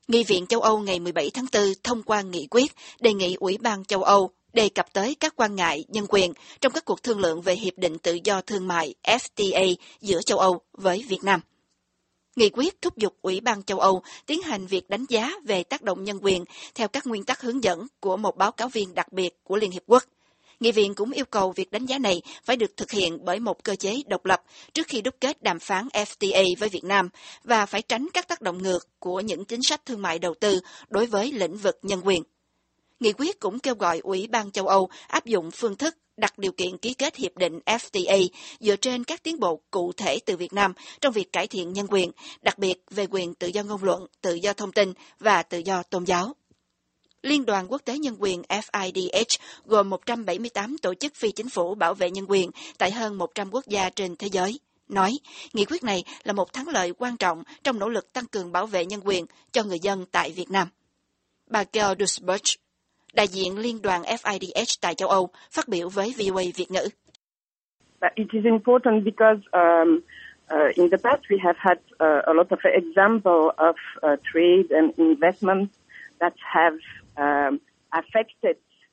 Nghị viện châu Âu ngày 17 tháng 4 thông qua nghị quyết đề nghị Ủy ban châu Âu đề cập tới các quan ngại nhân quyền trong các cuộc thương lượng về Hiệp định Tự do Thương mại FTA giữa châu Âu với Việt Nam. Nghị quyết thúc giục Ủy ban châu Âu tiến hành việc đánh giá về tác động nhân quyền theo các nguyên tắc hướng dẫn của một báo cáo viên đặc biệt của Liên Hiệp Quốc. Nghị viện cũng yêu cầu việc đánh giá này phải được thực hiện bởi một cơ chế độc lập trước khi đúc kết đàm phán FTA với Việt Nam và phải tránh các tác động ngược của những chính sách thương mại đầu tư đối với lĩnh vực nhân quyền. Nghị quyết cũng kêu gọi Ủy ban châu Âu áp dụng phương thức đặt điều kiện ký kết hiệp định FTA dựa trên các tiến bộ cụ thể từ Việt Nam trong việc cải thiện nhân quyền, đặc biệt về quyền tự do ngôn luận, tự do thông tin và tự do tôn giáo. Liên đoàn Quốc tế Nhân quyền FIDH gồm 178 tổ chức phi chính phủ bảo vệ nhân quyền tại hơn 100 quốc gia trên thế giới, nói nghị quyết này là một thắng lợi quan trọng trong nỗ lực tăng cường bảo vệ nhân quyền cho người dân tại Việt Nam. Bà Gail Duisberg, đại diện Liên đoàn FIDH tại châu Âu, phát biểu với VOA Việt ngữ. It is important because in the past we have had a lot of examples of trade and investment that have affected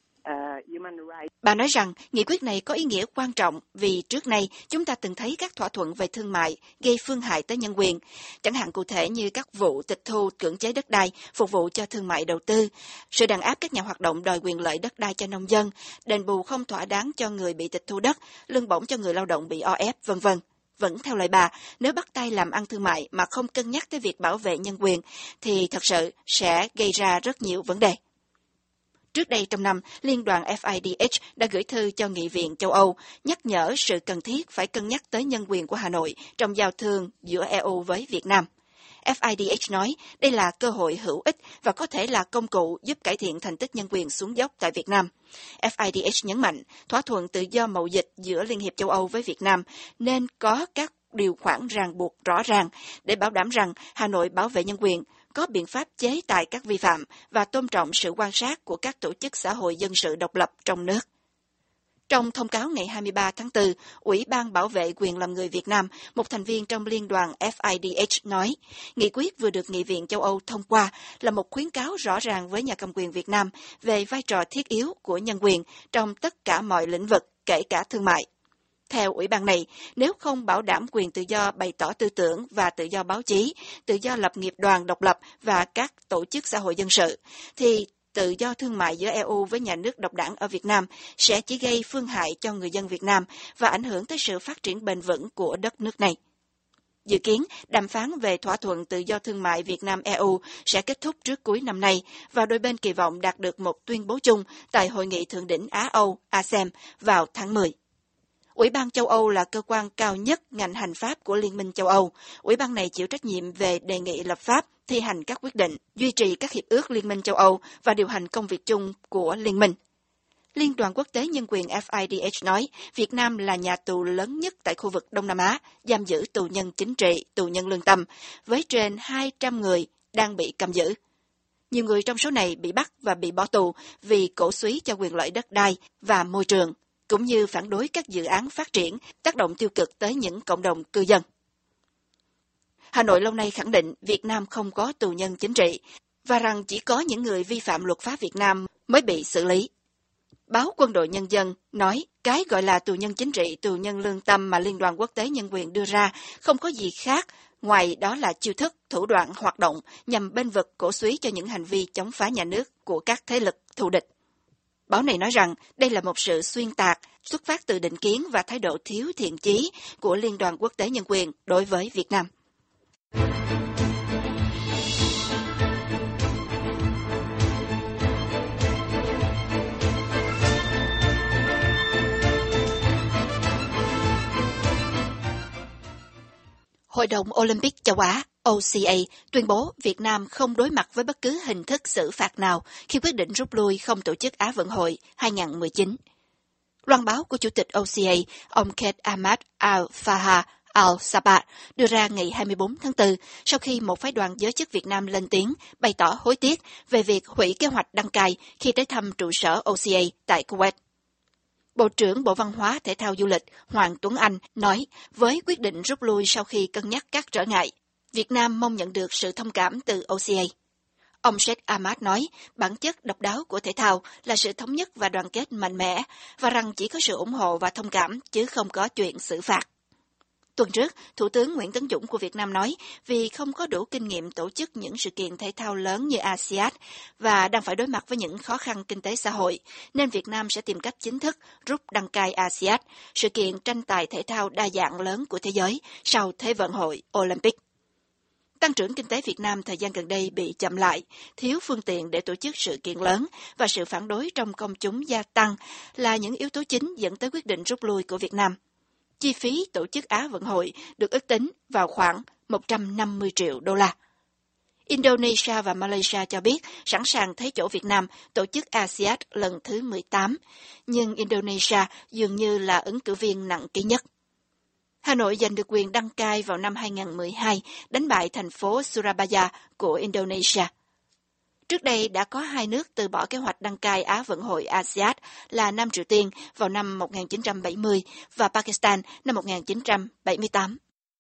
human rights. Bà nói rằng nghị quyết này có ý nghĩa quan trọng vì trước nay chúng ta từng thấy các thỏa thuận về thương mại gây phương hại tới nhân quyền, chẳng hạn cụ thể như các vụ tịch thu cưỡng chế đất đai phục vụ cho thương mại đầu tư, sự đàn áp các nhà hoạt động đòi quyền lợi đất đai cho nông dân, đền bù không thỏa đáng cho người bị tịch thu đất, lương bổng cho người lao động bị o ép, v.v. Vẫn theo lời bà, nếu bắt tay làm ăn thương mại mà không cân nhắc tới việc bảo vệ nhân quyền thì thật sự sẽ gây ra rất nhiều vấn đề. Trước đây trong năm, Liên đoàn FIDH đã gửi thư cho Nghị viện châu Âu nhắc nhở sự cần thiết phải cân nhắc tới nhân quyền của Hà Nội trong giao thương giữa EU với Việt Nam. FIDH nói đây là cơ hội hữu ích và có thể là công cụ giúp cải thiện thành tích nhân quyền xuống dốc tại Việt Nam. FIDH nhấn mạnh thỏa thuận tự do mậu dịch giữa Liên hiệp châu Âu với Việt Nam nên có các điều khoản ràng buộc rõ ràng để bảo đảm rằng Hà Nội bảo vệ nhân quyền, có biện pháp chế tài các vi phạm và tôn trọng sự quan sát của các tổ chức xã hội dân sự độc lập trong nước. Trong thông cáo ngày 23 tháng 4, Ủy ban Bảo vệ quyền làm người Việt Nam, một thành viên trong Liên đoàn FIDH nói, nghị quyết vừa được Nghị viện châu Âu thông qua là một khuyến cáo rõ ràng với nhà cầm quyền Việt Nam về vai trò thiết yếu của nhân quyền trong tất cả mọi lĩnh vực, kể cả thương mại. Theo Ủy ban này, nếu không bảo đảm quyền tự do bày tỏ tư tưởng và tự do báo chí, tự do lập nghiệp đoàn độc lập và các tổ chức xã hội dân sự, thì tự do thương mại giữa EU với nhà nước độc đảng ở Việt Nam sẽ chỉ gây phương hại cho người dân Việt Nam và ảnh hưởng tới sự phát triển bền vững của đất nước này. Dự kiến, đàm phán về thỏa thuận tự do thương mại Việt Nam-EU sẽ kết thúc trước cuối năm nay và đôi bên kỳ vọng đạt được một tuyên bố chung tại Hội nghị Thượng đỉnh Á-Âu ASEM vào tháng 10. Ủy ban châu Âu là cơ quan cao nhất ngành hành pháp của Liên minh châu Âu. Ủy ban này chịu trách nhiệm về đề nghị lập pháp, thi hành các quyết định, duy trì các hiệp ước Liên minh châu Âu và điều hành công việc chung của Liên minh. Liên đoàn Quốc tế Nhân quyền FIDH nói Việt Nam là nhà tù lớn nhất tại khu vực Đông Nam Á, giam giữ tù nhân chính trị, tù nhân lương tâm, với trên 200 người đang bị cầm giữ. Nhiều người trong số này bị bắt và bị bỏ tù vì cổ súy cho quyền lợi đất đai và môi trường, cũng như phản đối các dự án phát triển, tác động tiêu cực tới những cộng đồng cư dân. Hà Nội lâu nay khẳng định Việt Nam không có tù nhân chính trị và rằng chỉ có những người vi phạm luật pháp Việt Nam mới bị xử lý. Báo Quân đội Nhân dân nói cái gọi là tù nhân chính trị, tù nhân lương tâm mà Liên đoàn Quốc tế Nhân quyền đưa ra không có gì khác ngoài đó là chiêu thức, thủ đoạn hoạt động nhằm bênh vực cổ súy cho những hành vi chống phá nhà nước của các thế lực thù địch. Báo này nói rằng đây là một sự xuyên tạc xuất phát từ định kiến và thái độ thiếu thiện chí của Liên đoàn Quốc tế Nhân quyền đối với Việt Nam. Hội đồng Olympic châu Á OCA tuyên bố Việt Nam không đối mặt với bất cứ hình thức xử phạt nào khi quyết định rút lui không tổ chức Á vận hội 2019. Loan báo của Chủ tịch OCA, ông Khed Ahmad Al-Fahad Al-Sabah đưa ra ngày 24 tháng 4 sau khi một phái đoàn giới chức Việt Nam lên tiếng bày tỏ hối tiếc về việc hủy kế hoạch đăng cai khi tới thăm trụ sở OCA tại Kuwait. Bộ trưởng Bộ Văn hóa, Thể thao Du lịch Hoàng Tuấn Anh nói với quyết định rút lui sau khi cân nhắc các trở ngại, Việt Nam mong nhận được sự thông cảm từ OCA. Ông Sheikh Ahmad nói bản chất độc đáo của thể thao là sự thống nhất và đoàn kết mạnh mẽ, và rằng chỉ có sự ủng hộ và thông cảm chứ không có chuyện xử phạt. Tuần trước, Thủ tướng Nguyễn Tấn Dũng của Việt Nam nói vì không có đủ kinh nghiệm tổ chức những sự kiện thể thao lớn như ASEAN và đang phải đối mặt với những khó khăn kinh tế xã hội, nên Việt Nam sẽ tìm cách chính thức rút đăng cai ASEAN, sự kiện tranh tài thể thao đa dạng lớn của thế giới sau Thế vận hội Olympic. Tăng trưởng kinh tế Việt Nam thời gian gần đây bị chậm lại, thiếu phương tiện để tổ chức sự kiện lớn và sự phản đối trong công chúng gia tăng là những yếu tố chính dẫn tới quyết định rút lui của Việt Nam. Chi phí tổ chức Á vận hội được ước tính vào khoảng 150 triệu đô la. Indonesia và Malaysia cho biết sẵn sàng thế chỗ Việt Nam tổ chức ASEAN lần thứ 18, nhưng Indonesia dường như là ứng cử viên nặng ký nhất. Hà Nội giành được quyền đăng cai vào năm 2012, đánh bại thành phố Surabaya của Indonesia. Trước đây đã có hai nước từ bỏ kế hoạch đăng cai Á vận hội ASEAN là Nam Triều Tiên vào năm 1970 và Pakistan năm 1978.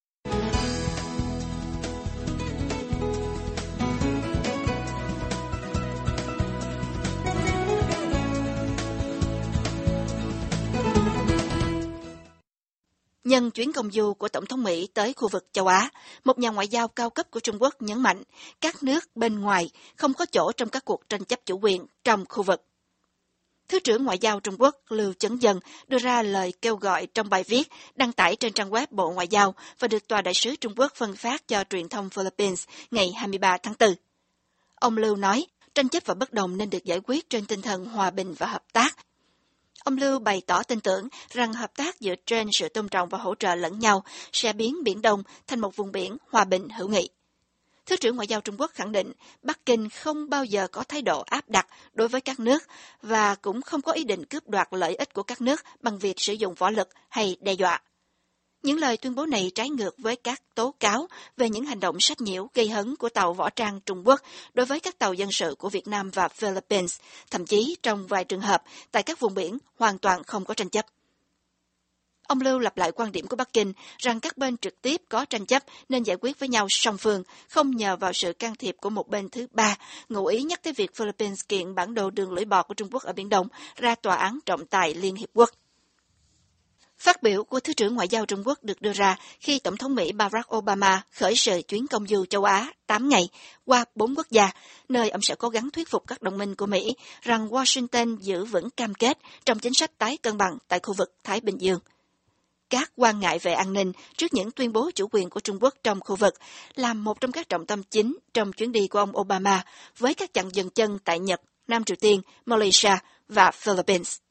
Nhân chuyến công du của Tổng thống Mỹ tới khu vực châu Á, một nhà ngoại giao cao cấp của Trung Quốc nhấn mạnh các nước bên ngoài không có chỗ trong các cuộc tranh chấp chủ quyền trong khu vực. Thứ trưởng Ngoại giao Trung Quốc Lưu Chấn Dân đưa ra lời kêu gọi trong bài viết đăng tải trên trang web Bộ Ngoại giao và được Tòa đại sứ Trung Quốc phân phát cho truyền thông Philippines ngày 23 tháng 4. Ông Lưu nói, tranh chấp và bất đồng nên được giải quyết trên tinh thần hòa bình và hợp tác. Ông Lưu bày tỏ tin tưởng rằng hợp tác dựa trên sự tôn trọng và hỗ trợ lẫn nhau sẽ biến Biển Đông thành một vùng biển hòa bình hữu nghị. Thứ trưởng Ngoại giao Trung Quốc khẳng định Bắc Kinh không bao giờ có thái độ áp đặt đối với các nước và cũng không có ý định cướp đoạt lợi ích của các nước bằng việc sử dụng võ lực hay đe dọa. Những lời tuyên bố này trái ngược với các tố cáo về những hành động sách nhiễu gây hấn của tàu võ trang Trung Quốc đối với các tàu dân sự của Việt Nam và Philippines, thậm chí trong vài trường hợp tại các vùng biển hoàn toàn không có tranh chấp. Ông Lưu lặp lại quan điểm của Bắc Kinh rằng các bên trực tiếp có tranh chấp nên giải quyết với nhau song phương, không nhờ vào sự can thiệp của một bên thứ ba, ngụ ý nhắc tới việc Philippines kiện bản đồ đường lưỡi bò của Trung Quốc ở Biển Đông ra Tòa án trọng tài Liên Hiệp Quốc. Phát biểu của Thứ trưởng Ngoại giao Trung Quốc được đưa ra khi Tổng thống Mỹ Barack Obama khởi sự chuyến công du châu Á 8 ngày qua 4 quốc gia, nơi ông sẽ cố gắng thuyết phục các đồng minh của Mỹ rằng Washington giữ vững cam kết trong chính sách tái cân bằng tại khu vực Thái Bình Dương. Các quan ngại về an ninh trước những tuyên bố chủ quyền của Trung Quốc trong khu vực là một trong các trọng tâm chính trong chuyến đi của ông Obama với các chặng dừng chân tại Nhật, Nam Triều Tiên, Malaysia và Philippines.